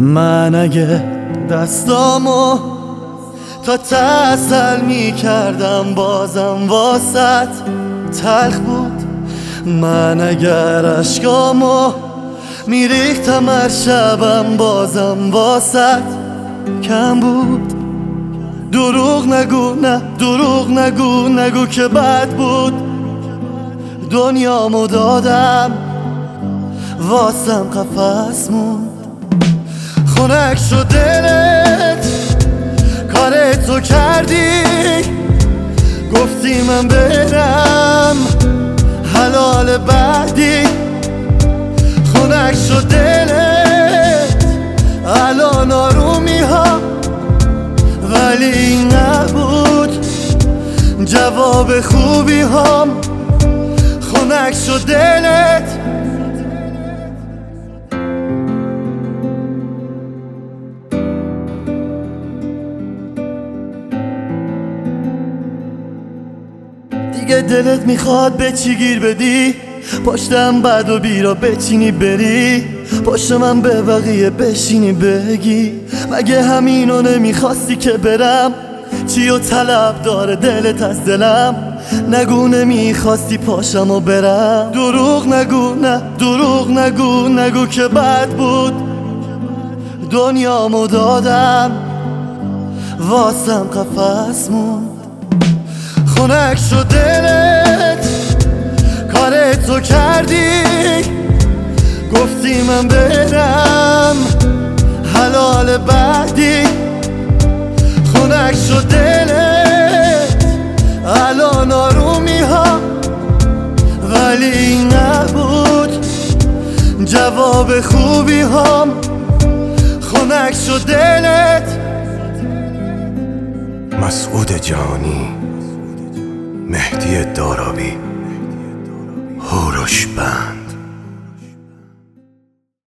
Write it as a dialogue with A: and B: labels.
A: من اگه دستامو تا تسل می کردم بازم واسط تلخ بود. من اگر عشقامو می ریختم هر شبم بازم واسط کم بود. دروغ نگو، نه دروغ نگو، نگو که بد بود. دنیامو دادم واسم قفس موند. خنک شد دلت کار تو کردی، گفتی من برم حلال بعدی. خنک شد دلت الان آرومی ها، ولی این نبود جواب خوبی هام. خنک شد دلت دیگه دلت میخواد به چی گیر بدی؟ پشتم بد و بیرا بچینی بری، پشت من به بقیه بشینی بگی مگه همینو نمیخواستی که برم؟ چی و طلب داره دلت از دلم؟ نگو نمیخواستی پاشم و برم. دروغ نگو، نه دروغ نگو، نگو که بد بود. دنیامو دادم واسم قفس موند. خنک شد دلت کار تو کردی، گفتی من برم حلال بعدی. خنک شد دلت الان آرومی ها، ولی این نبود جواب خوبی هام. خنک شد دلت.
B: مسعود جانی، مهدی دارابی، هوروش بند.